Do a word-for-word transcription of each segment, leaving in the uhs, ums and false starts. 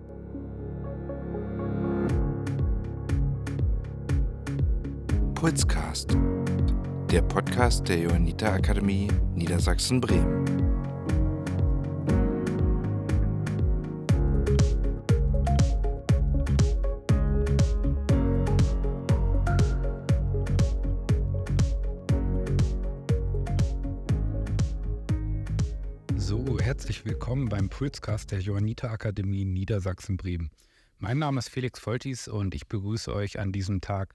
Pulscast, der Podcast der Johanniter Akademie Niedersachsen-Bremen. So, herzlich willkommen beim Pulscast der Johanniter Akademie Niedersachsen-Bremen. Mein Name ist Felix Voltis und ich begrüße euch an diesem Tag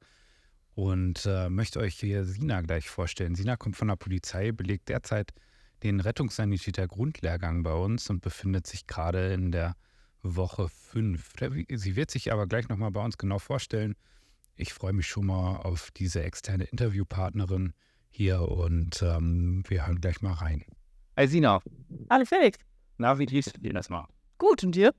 und äh, möchte euch hier Sina gleich vorstellen. Sina kommt von der Polizei, belegt derzeit den Rettungssanitäter-Grundlehrgang bei uns und befindet sich gerade in der Woche fünf. Sie wird sich aber gleich nochmal bei uns genau vorstellen. Ich freue mich schon mal auf diese externe Interviewpartnerin hier und ähm, wir hören gleich mal rein. Hi Sina. Hallo Felix. Na, wie liest du dir das mal? Gut, und dir?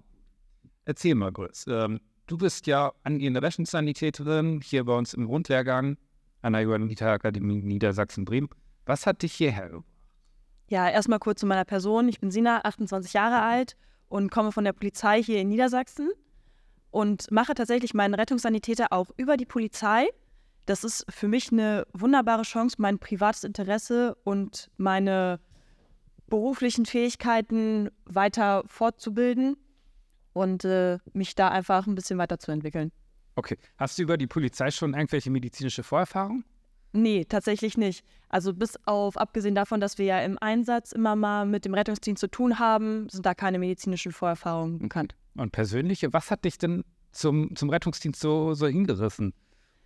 Erzähl mal kurz. Ähm, du bist ja angehende Rettungssanitäterin hier bei uns im Grundlehrgang an der Johanniter Akademie Niedersachsen-Bremen. Was hat dich hierher gebracht? Ja, erstmal kurz zu meiner Person. Ich bin Sina, achtundzwanzig Jahre alt und komme von der Polizei hier in Niedersachsen und mache tatsächlich meinen Rettungssanitäter auch über die Polizei. Das ist für mich eine wunderbare Chance, mein privates Interesse und meine beruflichen Fähigkeiten weiter fortzubilden und äh, mich da einfach ein bisschen weiterzuentwickeln. Okay. Hast du über die Polizei schon irgendwelche medizinische Vorerfahrungen? Nee, tatsächlich nicht. Also bis auf, abgesehen davon, dass wir ja im Einsatz immer mal mit dem Rettungsdienst zu tun haben, sind da keine medizinischen Vorerfahrungen bekannt. Und persönliche, was hat dich denn zum, zum Rettungsdienst so, so hingerissen?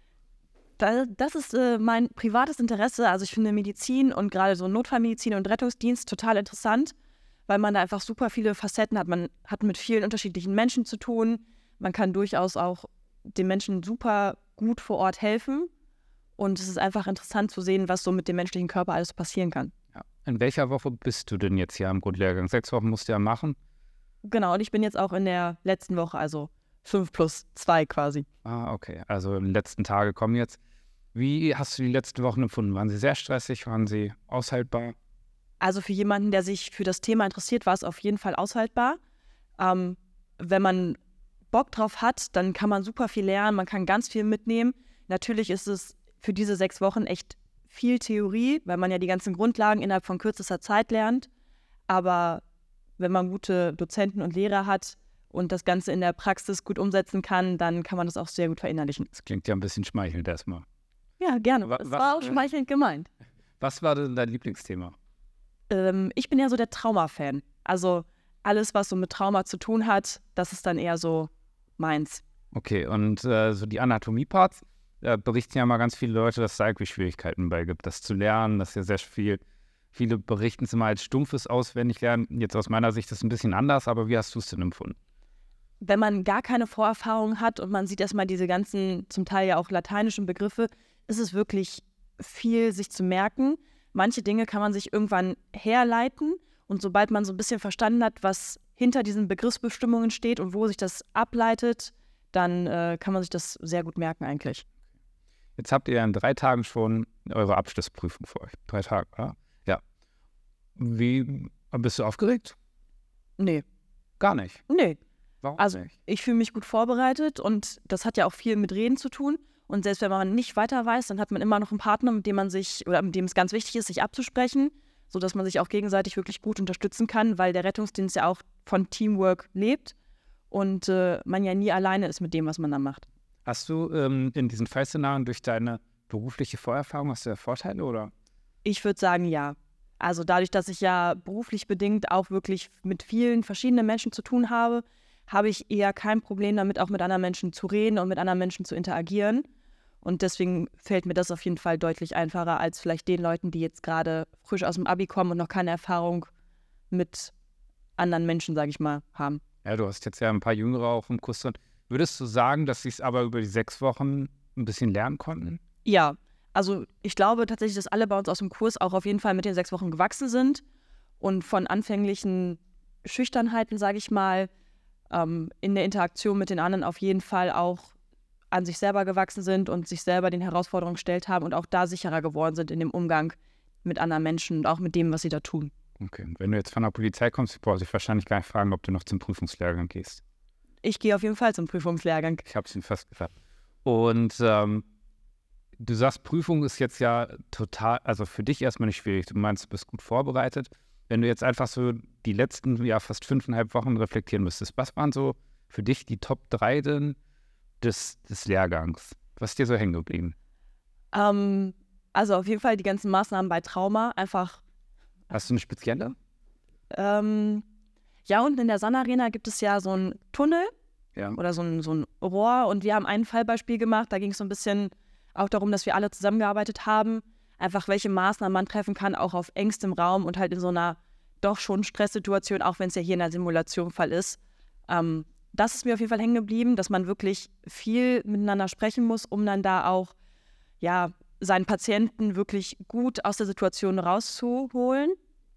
Da, das ist äh, mein privates Interesse. Also ich finde Medizin und gerade so Notfallmedizin und Rettungsdienst total interessant, weil man da einfach super viele Facetten hat. Man hat mit vielen unterschiedlichen Menschen zu tun. Man kann durchaus auch den Menschen super gut vor Ort helfen. Und es ist einfach interessant zu sehen, was so mit dem menschlichen Körper alles passieren kann. Ja. In welcher Woche bist du denn jetzt hier am Grundlehrgang? Sechs Wochen musst du ja machen. Genau, und ich bin jetzt auch in der letzten Woche, also fünf plus zwei quasi. Ah, okay. Also die letzten Tage kommen jetzt. Wie hast du die letzten Wochen empfunden? Waren sie sehr stressig? Waren sie aushaltbar? Also für jemanden, der sich für das Thema interessiert, war es auf jeden Fall aushaltbar. Ähm, wenn man Bock drauf hat, dann kann man super viel lernen, man kann ganz viel mitnehmen. Natürlich ist es für diese sechs Wochen echt viel Theorie, weil man ja die ganzen Grundlagen innerhalb von kürzester Zeit lernt. Aber wenn man gute Dozenten und Lehrer hat und das Ganze in der Praxis gut umsetzen kann, dann kann man das auch sehr gut verinnerlichen. Das klingt ja ein bisschen schmeichelnd erstmal. Ja, gerne. Was, das war auch schmeichelnd gemeint. Was war denn dein Lieblingsthema? Ähm, ich bin ja so der Trauma-Fan. Also alles, was so mit Trauma zu tun hat, das ist dann eher so meins. Okay, und äh, so die Anatomie-Parts, da berichten ja mal ganz viele Leute, dass es da irgendwie Schwierigkeiten bei gibt, das zu lernen. Das ist ja sehr viel. Viele berichten es immer als stumpfes Auswendiglernen. Jetzt aus meiner Sicht ist es ein bisschen anders, aber wie hast du es denn empfunden? Wenn man gar keine Vorerfahrung hat und man sieht erstmal diese ganzen, zum Teil ja auch lateinischen Begriffe, ist es wirklich viel, sich zu merken. Manche Dinge kann man sich irgendwann herleiten und sobald man so ein bisschen verstanden hat, was hinter diesen Begriffsbestimmungen steht und wo sich das ableitet, dann äh, kann man sich das sehr gut merken eigentlich. Jetzt habt ihr in drei Tagen schon eure Abschlussprüfung vor euch. Drei Tage, ja? Ja. Wie, bist du aufgeregt? Nee. Gar nicht? Nee. Warum also nicht? Ich fühle mich gut vorbereitet und das hat ja auch viel mit Reden zu tun. Und selbst wenn man nicht weiter weiß, dann hat man immer noch einen Partner, mit dem man sich, oder mit dem es ganz wichtig ist, sich abzusprechen, sodass man sich auch gegenseitig wirklich gut unterstützen kann, weil der Rettungsdienst ja auch von Teamwork lebt und äh, man ja nie alleine ist mit dem, was man da macht. Hast du ähm, in diesen Fallszenarien durch deine berufliche Vorerfahrung, hast du da Vorteile, oder? Ich würde sagen, ja. Also dadurch, dass ich ja beruflich bedingt auch wirklich mit vielen verschiedenen Menschen zu tun habe, habe ich eher kein Problem damit, auch mit anderen Menschen zu reden und mit anderen Menschen zu interagieren. Und deswegen fällt mir das auf jeden Fall deutlich einfacher als vielleicht den Leuten, die jetzt gerade frisch aus dem Abi kommen und noch keine Erfahrung mit anderen Menschen, sage ich mal, haben. Ja, du hast jetzt ja ein paar Jüngere auch im Kurs drin. Würdest du sagen, dass sie es aber über die sechs Wochen ein bisschen lernen konnten? Ja, also ich glaube tatsächlich, dass alle bei uns aus dem Kurs auch auf jeden Fall mit den sechs Wochen gewachsen sind und von anfänglichen Schüchternheiten, sage ich mal, ähm, in der Interaktion mit den anderen auf jeden Fall auch an sich selber gewachsen sind und sich selber den Herausforderungen gestellt haben und auch da sicherer geworden sind in dem Umgang mit anderen Menschen und auch mit dem, was sie da tun. Okay, und wenn du jetzt von der Polizei kommst, brauchst du dich wahrscheinlich gar nicht fragen, ob du noch zum Prüfungslehrgang gehst. ich gehe auf jeden Fall zum Prüfungslehrgang. Ich habe es Ihnen fast gesagt. Und ähm, du sagst, Prüfung ist jetzt ja total, also für dich erstmal nicht schwierig. Du meinst, du bist gut vorbereitet. Wenn du jetzt einfach so die letzten, ja, fast fünfeinhalb Wochen reflektieren müsstest, was waren so für dich die Top drei denn des, des Lehrgangs? Was ist dir so hängen geblieben? Ähm, also auf jeden Fall die ganzen Maßnahmen bei Trauma, einfach. Hast du eine spezielle? Ähm, ja, unten in der Sun-Arena gibt es ja so einen Tunnel Ja. oder so ein, so ein Rohr und wir haben ein Fallbeispiel gemacht, da ging es so ein bisschen auch darum, dass wir alle zusammengearbeitet haben, einfach welche Maßnahmen man treffen kann, auch auf engstem Raum und halt in so einer doch schon Stresssituation, auch wenn es ja hier in der Simulation Fall ist. Ähm, das ist mir auf jeden Fall hängen geblieben, dass man wirklich viel miteinander sprechen muss, um dann da auch ja, seinen Patienten wirklich gut aus der Situation rauszuholen.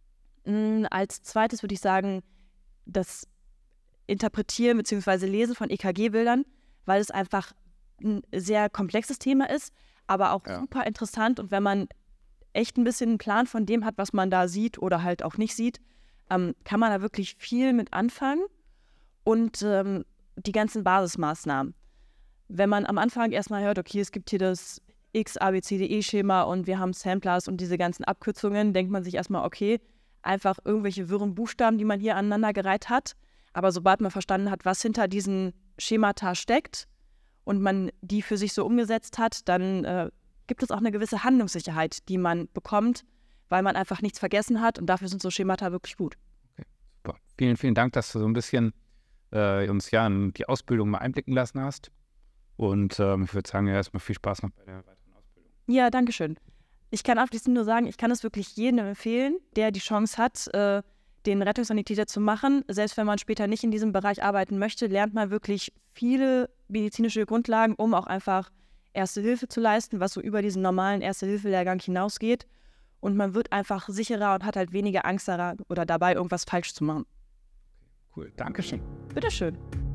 Mm, Als zweites würde ich sagen, das Interpretieren bzw. Lesen von E K G-Bildern, weil es einfach ein sehr komplexes Thema ist, aber auch Ja. super interessant. Und wenn man echt ein bisschen einen Plan von dem hat, was man da sieht oder halt auch nicht sieht, ähm, kann man da wirklich viel mit anfangen. Und ähm, die ganzen Basismaßnahmen. Wenn man am Anfang erstmal hört, okay, es gibt hier das X A B C D E-Schema und wir haben Samplers und diese ganzen Abkürzungen, denkt man sich erstmal, okay, einfach irgendwelche wirren Buchstaben, die man hier aneinandergereiht hat. Aber sobald man verstanden hat, was hinter diesen Schemata steckt und man die für sich so umgesetzt hat, dann äh, gibt es auch eine gewisse Handlungssicherheit, die man bekommt, weil man einfach nichts vergessen hat und dafür sind so Schemata wirklich gut. Okay, super. Vielen, vielen Dank, dass du so ein bisschen äh, uns ja in die Ausbildung mal einblicken lassen hast. Und ähm, ich würde sagen, ja, erstmal viel Spaß noch bei der weiteren Ausbildung. Ja, danke schön. Ich kann abschließend nur sagen, ich kann es wirklich jedem empfehlen, der die Chance hat, äh, den Rettungssanitäter zu machen. Selbst wenn man später nicht in diesem Bereich arbeiten möchte, lernt man wirklich viele medizinische Grundlagen, um auch einfach Erste Hilfe zu leisten, was so über diesen normalen Erste-Hilfe-Lehrgang hinausgeht. Und man wird einfach sicherer und hat halt weniger Angst daran oder dabei, irgendwas falsch zu machen. Cool, Dankeschön. Bitteschön.